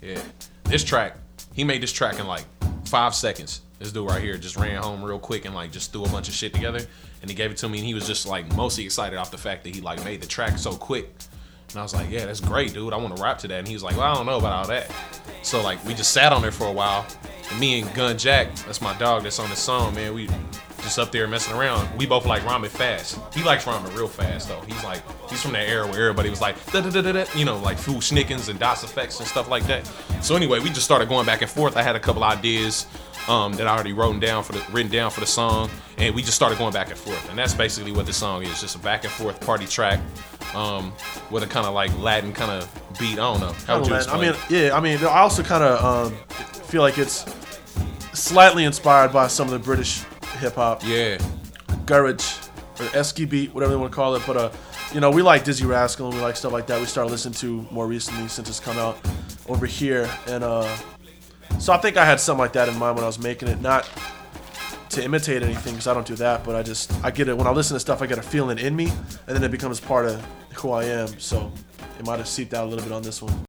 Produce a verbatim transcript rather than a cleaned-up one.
Yeah. This track, he made this track in like five seconds. This dude right here just ran home real quick and like just threw a bunch of shit together, and he gave it to me, and he was just like mostly excited off the fact that he like made the track so quick. And I was like, yeah, that's great, dude. I want to rap to that. And he was like, well, I don't know about all that. So like we just sat on there for a while. And me and Gun Jack, that's my dog that's on the song, man, we just up there messing around. We both like rhyming fast. He likes rhyming real fast though. He's like, he's from that era where everybody was like, da da da da da, you know, like Food Schnickens and DOS effects and stuff like that. So anyway, we just started going back and forth. I had a couple ideas um, that I already wrote down for the written down for the song, and we just started going back and forth. And that's basically what the song is, just a back and forth party track um, with a kind of like Latin kind of beat. I don't know. How would you explain? I mean, yeah, I mean, I also kind of um, feel like it's slightly inspired by some of the British hip hop. Yeah. Garage or Esky beat, whatever you want to call it. But uh, you know, we like Dizzy Rascal and we like stuff like that. We started listening to more recently since it's come out over here, and uh, so I think I had something like that in mind when I was making it. Not to imitate anything, because I don't do that, but I just I get it when I listen to stuff. I get a feeling in me, and then it becomes part of who I am. So it might have seeped out a little bit on this one.